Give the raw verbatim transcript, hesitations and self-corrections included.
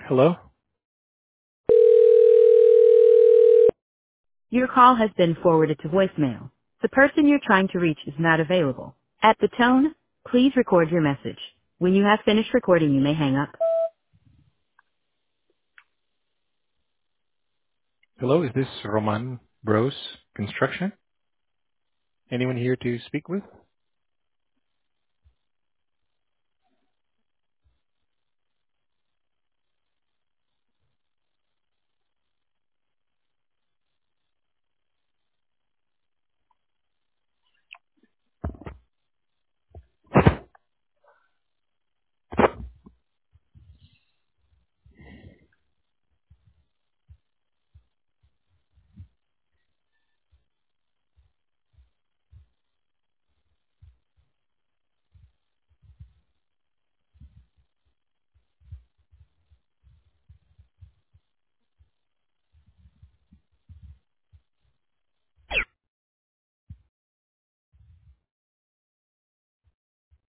Hello? Your call has been forwarded to voicemail. The person you're trying to reach is not available. At the tone, please record your message. When you have finished recording, you may hang up. Hello, is this Roman Bros Construction? Anyone here to speak with?